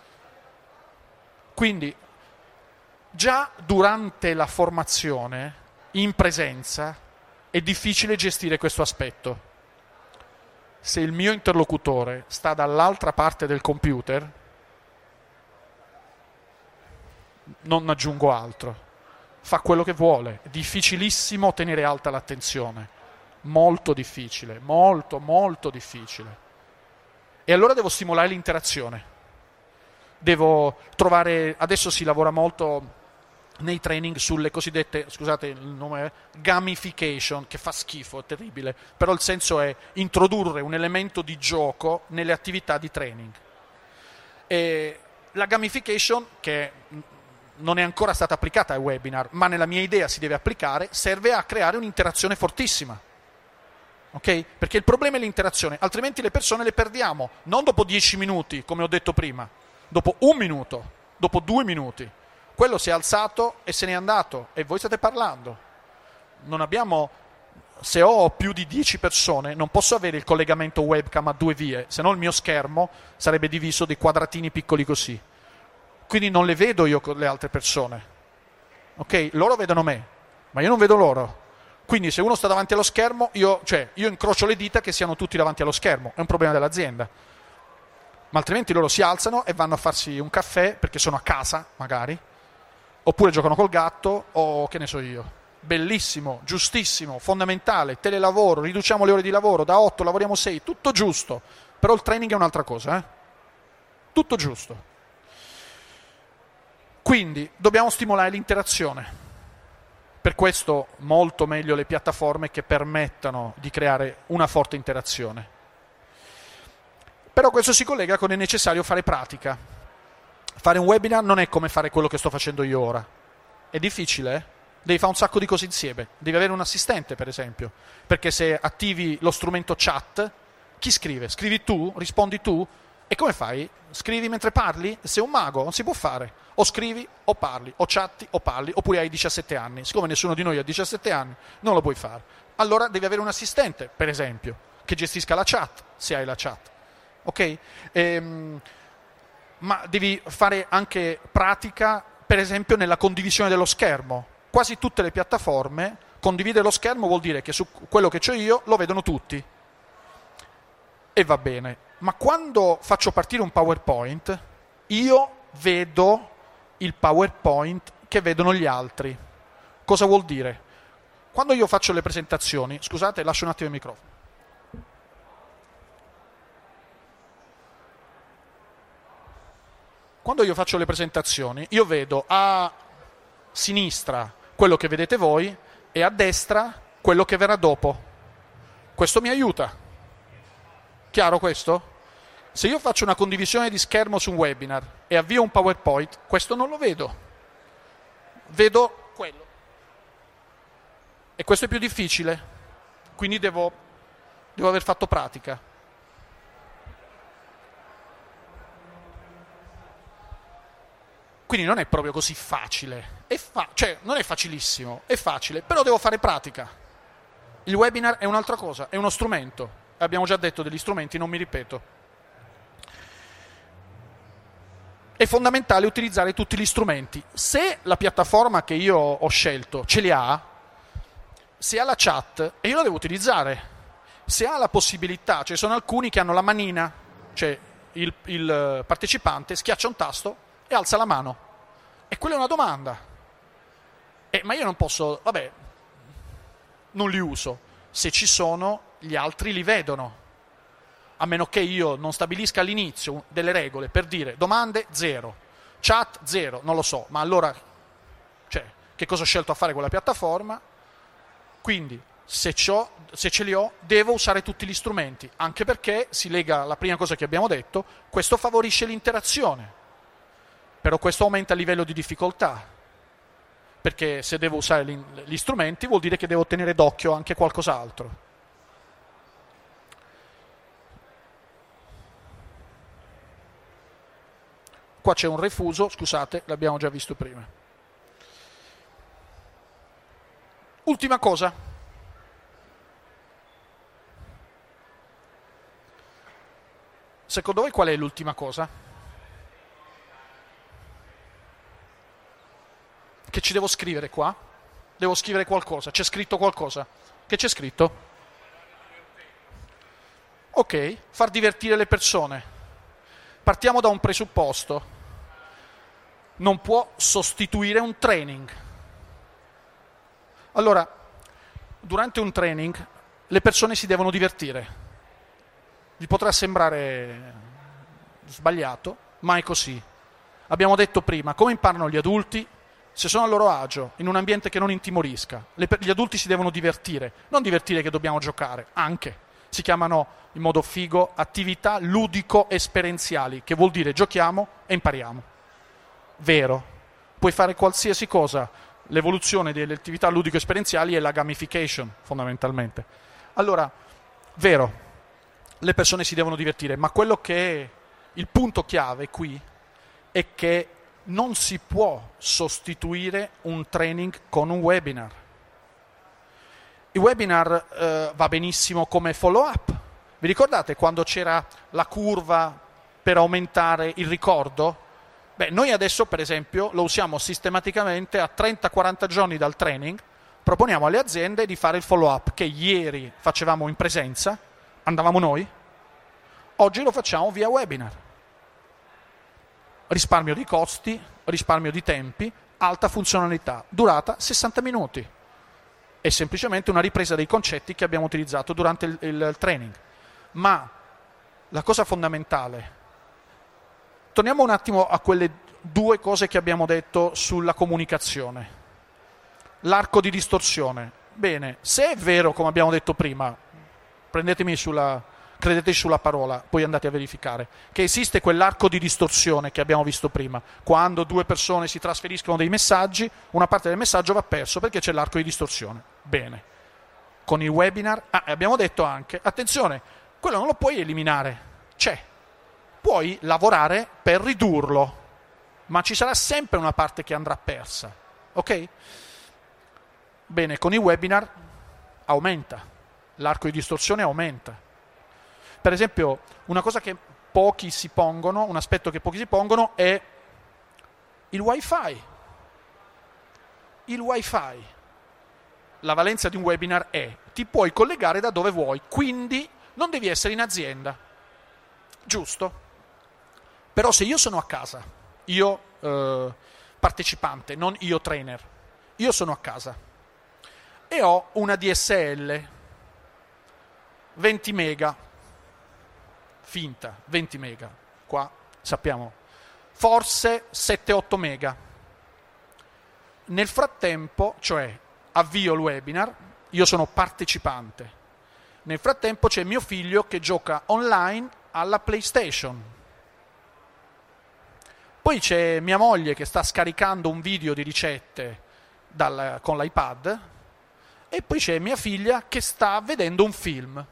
B: Quindi, già durante la formazione, in presenza, è difficile gestire questo aspetto. Se il mio interlocutore sta dall'altra parte del computer, non aggiungo altro. Fa quello che vuole, è difficilissimo tenere alta l'attenzione, molto difficile, molto molto difficile. E allora devo stimolare l'interazione, devo trovare, adesso si lavora molto nei training sulle cosiddette, scusate il nome, gamification, che fa schifo, è terribile, però il senso è introdurre un elemento di gioco nelle attività di training. E la gamification, che non è ancora stata applicata ai webinar, ma nella mia idea si deve applicare, serve a creare un'interazione fortissima. Ok? Perché il problema è l'interazione, altrimenti le persone le perdiamo, non dopo dieci minuti, come ho detto prima, dopo un minuto, dopo due minuti. Quello si è alzato e se n'è andato e voi state parlando. Non abbiamo, se ho più di dieci persone, non posso avere il collegamento webcam a due vie, se no il mio schermo sarebbe diviso dei quadratini piccoli così. Quindi non le vedo io con le altre persone, ok? Loro vedono me, ma io non vedo loro. Quindi se uno sta davanti allo schermo, io, cioè, io incrocio le dita che siano tutti davanti allo schermo, è un problema dell'azienda. Ma altrimenti loro si alzano e vanno a farsi un caffè perché sono a casa, magari, oppure giocano col gatto o che ne so io. Bellissimo, giustissimo, fondamentale, telelavoro, riduciamo le ore di lavoro, da otto lavoriamo sei, tutto giusto, però il training è un'altra cosa, eh? Tutto giusto. Quindi dobbiamo stimolare l'interazione. Per questo molto meglio le piattaforme che permettano di creare una forte interazione. Però questo si collega con il necessario fare pratica. Fare un webinar non è come fare quello che sto facendo io ora. È difficile, eh? Devi fare un sacco di cose insieme. Devi avere un assistente, per esempio. Perché se attivi lo strumento chat, chi scrive? Scrivi tu? Rispondi tu? E come fai? Scrivi mentre parli? Sei un mago, non si può fare. O scrivi o parli, o chatti o parli, oppure hai diciassette anni. Siccome nessuno di noi ha diciassette anni, non lo puoi fare. Allora devi avere un assistente, per esempio, che gestisca la chat, se hai la chat. Ok? Ehm, ma devi fare anche pratica, per esempio, nella condivisione dello schermo. Quasi tutte le piattaforme, condividere lo schermo vuol dire che su quello che c'ho io lo vedono tutti. E va bene. Ma quando faccio partire un PowerPoint, io vedo il PowerPoint che vedono gli altri. Cosa vuol dire? Quando io faccio le presentazioni, scusate, lascio un attimo il microfono. Quando io faccio le presentazioni, io vedo a sinistra quello che vedete voi e a destra quello che verrà dopo. Questo mi aiuta. Chiaro questo? Se io faccio una condivisione di schermo su un webinar e avvio un PowerPoint, questo non lo vedo. Vedo quello. E questo è più difficile, quindi devo, devo aver fatto pratica. Quindi non è proprio così facile. È fa- cioè, non è facilissimo, è facile, però devo fare pratica. Il webinar è un'altra cosa, è uno strumento. Abbiamo già detto degli strumenti, non mi ripeto. È fondamentale utilizzare tutti gli strumenti. Se la piattaforma che io ho scelto ce li ha, se ha la chat, e io la devo utilizzare. Se ha la possibilità, cioè sono alcuni che hanno la manina, cioè il, il partecipante schiaccia un tasto e alza la mano. E quella è una domanda. Eh, ma io non posso, vabbè, non li uso. Se ci sono, gli altri li vedono. A meno che io non stabilisca all'inizio delle regole per dire domande zero, chat zero, non lo so, ma allora cioè, che cosa ho scelto a fare quella piattaforma? Quindi se, c'ho, se ce li ho devo usare tutti gli strumenti, anche perché si lega alla prima cosa che abbiamo detto, questo favorisce l'interazione, però questo aumenta il livello di difficoltà, perché se devo usare gli, gli strumenti vuol dire che devo tenere d'occhio anche qualcos'altro. Qua c'è un refuso, scusate, l'abbiamo già visto prima. Ultima cosa. Secondo voi qual è l'ultima cosa? Che ci devo scrivere qua? Devo scrivere qualcosa, c'è scritto qualcosa. Che c'è scritto? Ok, far divertire le persone. Partiamo da un presupposto. Non può sostituire un training. Allora, durante un training le persone si devono divertire. Vi potrà sembrare sbagliato, ma è così. Abbiamo detto prima, come imparano gli adulti? Se sono a loro agio, in un ambiente che non intimorisca, le, gli adulti si devono divertire. Non divertire che dobbiamo giocare, anche. Si chiamano, in modo figo, attività ludico-esperienziali, che vuol dire giochiamo e impariamo. Vero, puoi fare qualsiasi cosa, l'evoluzione delle attività ludico-esperienziali è la gamification, fondamentalmente. Allora, vero, le persone si devono divertire, ma quello che è il punto chiave qui è che non si può sostituire un training con un webinar. Il webinar eh, va benissimo come follow-up. Vi ricordate quando c'era la curva per aumentare il ricordo? Beh, noi adesso per esempio lo usiamo sistematicamente a trenta quaranta giorni dal training, proponiamo alle aziende di fare il follow-up che ieri facevamo in presenza, andavamo noi, oggi lo facciamo via webinar. Risparmio di costi, risparmio di tempi, alta funzionalità, durata sessanta minuti. È semplicemente una ripresa dei concetti che abbiamo utilizzato durante il, il training. Ma la cosa fondamentale, torniamo un attimo a quelle due cose che abbiamo detto sulla comunicazione. L'arco di distorsione. Bene, se è vero, come abbiamo detto prima, prendetemi sulla, credeteci sulla parola, poi andate a verificare, che esiste quell'arco di distorsione che abbiamo visto prima. Quando due persone si trasferiscono dei messaggi, una parte del messaggio va perso perché c'è l'arco di distorsione. Bene. Con il webinar, ah, abbiamo detto anche, attenzione, quello non lo puoi eliminare, c'è. Puoi lavorare per ridurlo, ma ci sarà sempre una parte che andrà persa, ok? Bene, con i webinar aumenta, l'arco di distorsione aumenta. Per esempio, una cosa che pochi si pongono, un aspetto che pochi si pongono è il wifi. Il wifi. La valenza di un webinar è, ti puoi collegare da dove vuoi, quindi non devi essere in azienda. Giusto? Però se io sono a casa, io eh, partecipante, non io trainer, io sono a casa e ho una D S L venti mega, finta, venti mega, qua sappiamo, forse sette otto mega. Nel frattempo, cioè avvio il webinar, io sono partecipante, nel frattempo c'è mio figlio che gioca online alla PlayStation. Poi c'è mia moglie che sta scaricando un video di ricette dal, con l'iPad e poi c'è mia figlia che sta vedendo un film.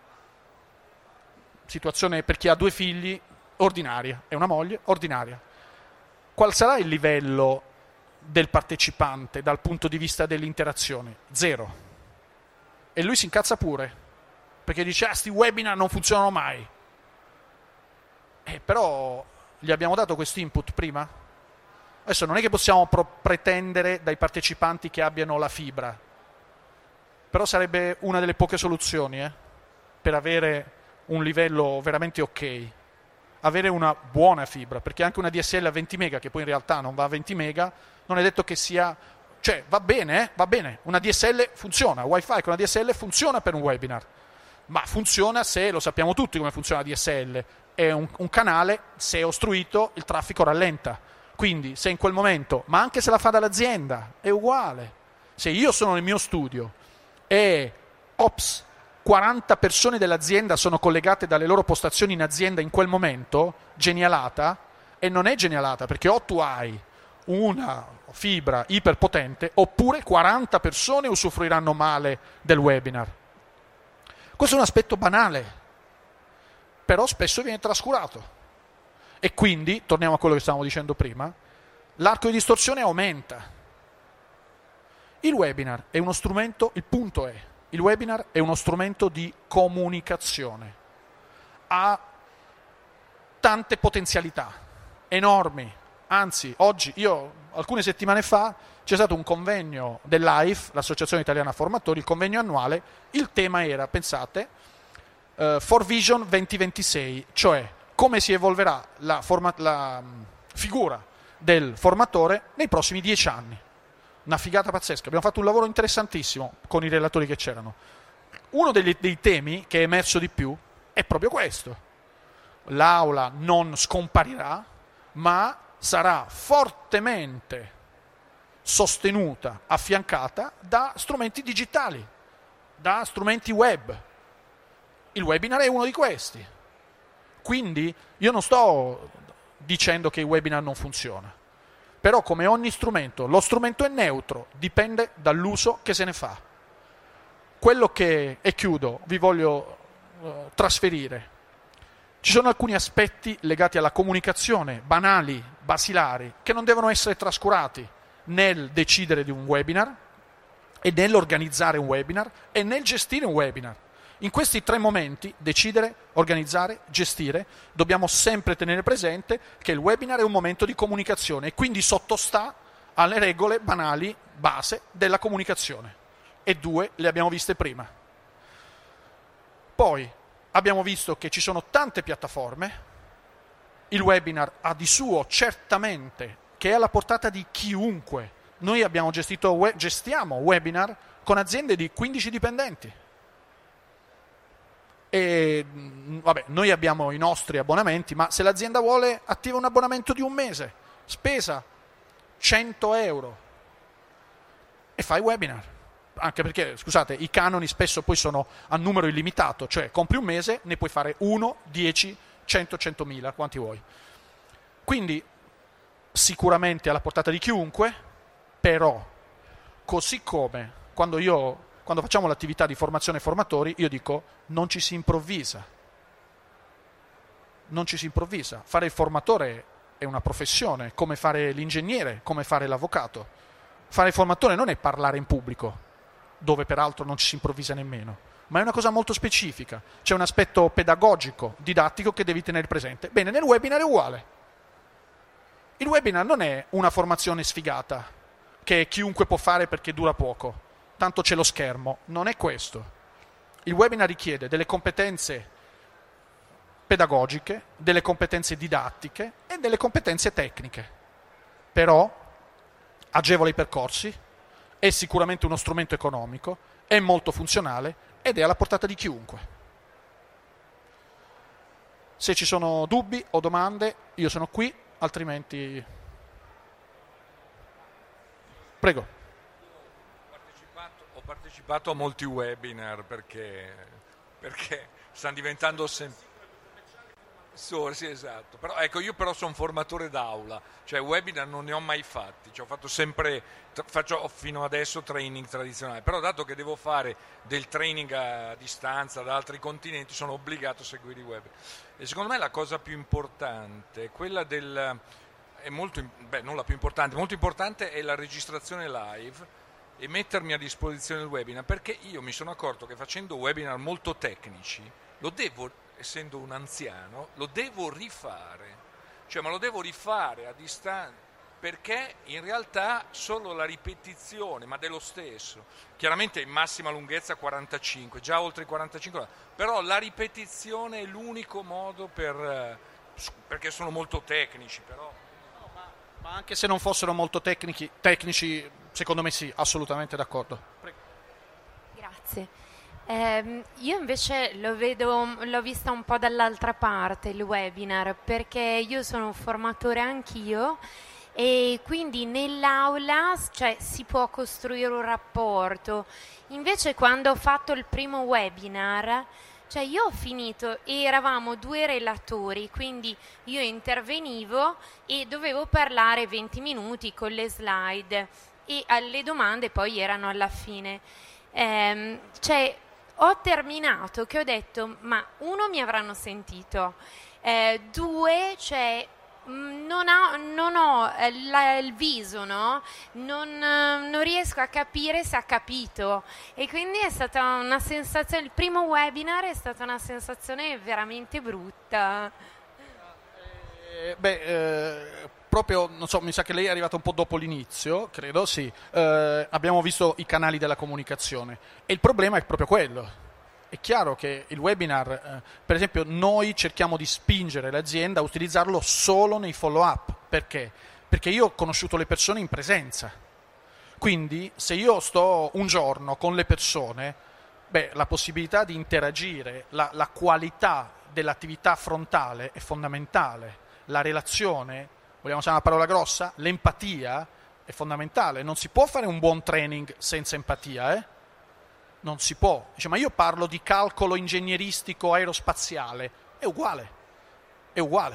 B: Situazione per chi ha due figli ordinaria e una moglie ordinaria. Qual sarà il livello del partecipante dal punto di vista dell'interazione? Zero. E lui si incazza pure perché dice ah, sti webinar non funzionano mai. Eh, però gli abbiamo dato questo input prima? Adesso non è che possiamo pro- pretendere dai partecipanti che abbiano la fibra, però sarebbe una delle poche soluzioni eh, per avere un livello veramente ok. Avere una buona fibra, perché anche una D S L a venti mega, che poi in realtà non va a venti mega, non è detto che sia Cioè, va bene, eh? va bene, una D S L funziona, Wi-Fi con una D S L funziona per un webinar, ma funziona se, lo sappiamo tutti come funziona la D S L, è un, un canale, se è ostruito il traffico rallenta, quindi se in quel momento, ma anche se la fa dall'azienda, è uguale. Se io sono nel mio studio e, ops, quaranta persone dell'azienda sono collegate dalle loro postazioni in azienda in quel momento, genialata, e non è genialata, perché o tu hai una fibra iperpotente, oppure quaranta persone usufruiranno male del webinar. Questo è un aspetto banale, però spesso viene trascurato. E quindi, torniamo a quello che stavamo dicendo prima, l'arco di distorsione aumenta. Il webinar è uno strumento, il punto è, il webinar è uno strumento di comunicazione. Ha tante potenzialità, enormi. Anzi, oggi, io, alcune settimane fa, c'è stato un convegno dell'A I F, l'Associazione Italiana Formatori, il convegno annuale, il tema era, pensate, uh, For Vision duemilaventisei, cioè come si evolverà la, forma- la um, figura del formatore nei prossimi dieci anni. Una figata pazzesca, abbiamo fatto un lavoro interessantissimo con i relatori che c'erano. Uno degli, dei temi che è emerso di più è proprio questo. L'aula non scomparirà, ma sarà fortemente sostenuta, affiancata da strumenti digitali, da strumenti web. Il webinar è uno di questi. Quindi io non sto dicendo che il webinar non funziona, però come ogni strumento, lo strumento è neutro, dipende dall'uso che se ne fa. Quello che, e chiudo, vi voglio uh, trasferire. Ci sono alcuni aspetti legati alla comunicazione, banali, basilari, che non devono essere trascurati nel decidere di un webinar e nell'organizzare un webinar e nel gestire un webinar. In questi tre momenti, decidere, organizzare, gestire, dobbiamo sempre tenere presente che il webinar è un momento di comunicazione e quindi sottostà alle regole banali, base della comunicazione. E due le abbiamo viste prima. Poi abbiamo visto che ci sono tante piattaforme, il webinar ha di suo certamente, che è alla portata di chiunque. Noi abbiamo gestito, gestiamo webinar con aziende di quindici dipendenti. E vabbè, noi abbiamo i nostri abbonamenti, ma se l'azienda vuole attiva un abbonamento di un mese, spesa cento euro e fai webinar. Anche perché, scusate, i canoni spesso poi sono a numero illimitato, cioè compri un mese, ne puoi fare uno, dieci, cento, centomila, quanti vuoi. Quindi sicuramente alla portata di chiunque, però così come quando io quando facciamo l'attività di formazione formatori, io dico non ci si improvvisa. Non ci si improvvisa. Fare il formatore è una professione, come fare l'ingegnere, come fare l'avvocato. Fare il formatore non è parlare in pubblico, dove peraltro non ci si improvvisa nemmeno, ma è una cosa molto specifica. C'è un aspetto pedagogico, didattico che devi tenere presente. Bene, nel webinar è uguale. Il webinar non è una formazione sfigata, che chiunque può fare perché dura poco. Tanto c'è lo schermo, non è questo. Il webinar richiede delle competenze pedagogiche, delle competenze didattiche e delle competenze tecniche. Però agevola i percorsi, è sicuramente uno strumento economico, è molto funzionale ed è alla portata di chiunque. Se ci sono dubbi o domande, io sono qui, altrimenti... Prego.
D: Ho partecipato a molti webinar perché, perché stanno diventando sempre... Sì, esatto. Però, ecco, io però sono formatore d'aula, cioè webinar non ne ho mai fatti, cioè, ho fatto sempre, faccio fino adesso training tradizionale, però dato che devo fare del training a distanza da altri continenti sono obbligato a seguire i webinar. E secondo me la cosa più importante è quella del... È molto, beh, non la più importante, molto importante è la registrazione live e mettermi a disposizione del webinar, perché io mi sono accorto che facendo webinar molto tecnici lo devo, essendo un anziano, lo devo rifare, cioè ma lo devo rifare a distanza, perché in realtà solo la ripetizione, ma dello stesso, chiaramente in massima lunghezza quarantacinque, già oltre i quarantacinque, però la ripetizione è l'unico modo per, perché sono molto tecnici, però...
B: Ma anche se non fossero molto tecnici, tecnici secondo me sì, assolutamente d'accordo. Prego.
E: Grazie. Eh, io invece lo vedo, l'ho vista un po' dall'altra parte il webinar, perché io sono un formatore anch'io e quindi nell'aula, cioè, si può costruire un rapporto. Invece quando ho fatto il primo webinar, cioè io ho finito e eravamo due relatori, quindi io intervenivo e dovevo parlare venti minuti con le slide e le domande poi erano alla fine. Ehm, cioè ho terminato che ho detto, ma uno, mi avranno sentito, eh, due, cioè non, ha, non ho eh, la, il viso, no? Non, eh, non riesco a capire se ha capito, e quindi è stata una sensazione, il primo webinar è stata una sensazione veramente brutta.
B: Eh, beh, eh, proprio, non so, mi sa che lei è arrivata un po' dopo l'inizio, credo, sì. Eh, abbiamo visto i canali della comunicazione e il problema è proprio quello. È chiaro che il webinar, eh, per esempio, noi cerchiamo di spingere l'azienda a utilizzarlo solo nei follow-up. Perché? Perché io ho conosciuto le persone in presenza. Quindi, se io sto un giorno con le persone, beh, la possibilità di interagire, la, la qualità dell'attività frontale è fondamentale. La relazione, vogliamo usare una parola grossa, l'empatia è fondamentale. Non si può fare un buon training senza empatia, eh? Non si può. Dice, ma io parlo di calcolo ingegneristico aerospaziale. È uguale. È uguale.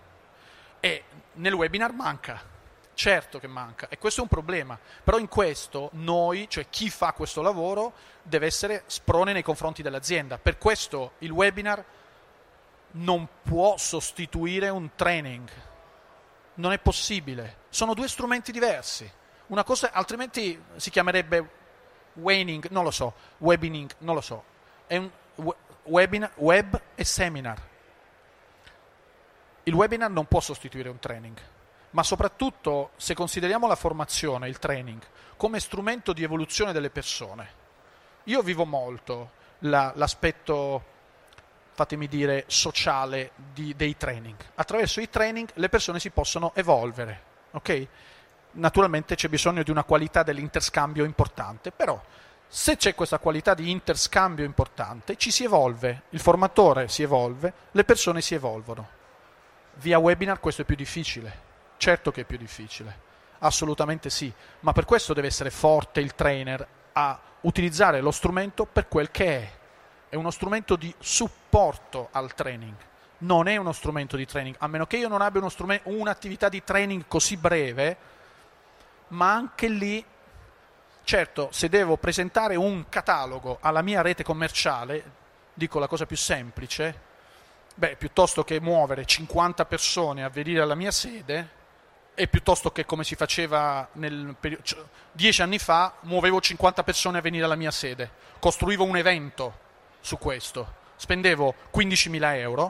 B: E nel webinar manca. Certo che manca. E questo è un problema. Però in questo noi, cioè chi fa questo lavoro, deve essere sprone nei confronti dell'azienda. Per questo il webinar non può sostituire un training. Non è possibile. Sono due strumenti diversi. Una cosa, altrimenti si chiamerebbe waning, non lo so, webining, non lo so. È un webinar, web e seminar. Il webinar non può sostituire un training, ma soprattutto se consideriamo la formazione, il training, come strumento di evoluzione delle persone. Io vivo molto la, l'aspetto, fatemi dire, sociale di, dei training. Attraverso i training le persone si possono evolvere, ok? Naturalmente c'è bisogno di una qualità dell'interscambio importante, però se c'è questa qualità di interscambio importante ci si evolve, il formatore si evolve, le persone si evolvono. Via webinar questo è più difficile, certo che è più difficile, assolutamente sì, ma per questo deve essere forte il trainer a utilizzare lo strumento per quel che è, è uno strumento di supporto al training, non è uno strumento di training, a meno che io non abbia uno strumento, un'attività di training così breve. Ma anche lì, certo, se devo presentare un catalogo alla mia rete commerciale, dico la cosa più semplice, beh, piuttosto che muovere cinquanta persone a venire alla mia sede, e piuttosto che come si faceva nel periodo, cioè, dieci anni fa, muovevo cinquanta persone a venire alla mia sede, costruivo un evento su questo, spendevo quindicimila euro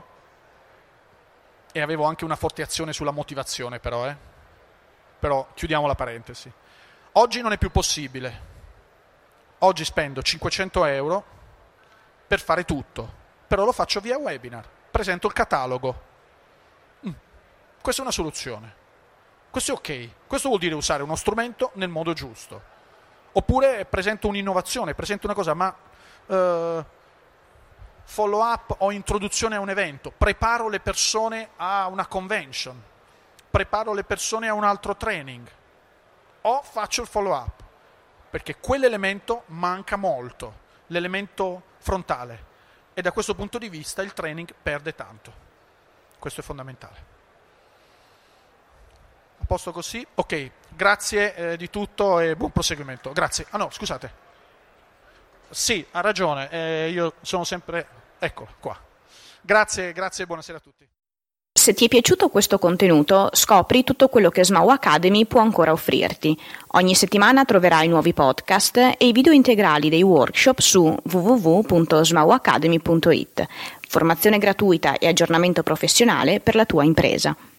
B: e avevo anche una forte azione sulla motivazione però, eh. Però chiudiamo la parentesi. Oggi non è più possibile. Oggi spendo cinquecento euro per fare tutto, però lo faccio via webinar, presento il catalogo. Mm. Questa è una soluzione. Questo è ok. Questo vuol dire usare uno strumento nel modo giusto. Oppure presento un'innovazione, presento una cosa, ma eh, follow up o introduzione a un evento, preparo le persone a una convention, preparo le persone a un altro training o faccio il follow up, perché quell'elemento manca molto, l'elemento frontale, e da questo punto di vista il training perde tanto. Questo è fondamentale. A posto così? Ok, grazie eh, di tutto e buon proseguimento. Grazie. Ah no, scusate. Sì, ha ragione, eh, io sono sempre... Eccolo qua. Grazie, grazie e buonasera a tutti.
A: Se ti è piaciuto questo contenuto, scopri tutto quello che S M A U Academy può ancora offrirti. Ogni settimana troverai nuovi podcast e i video integrali dei workshop su w w w punto smauacademy punto it. Formazione gratuita e aggiornamento professionale per la tua impresa.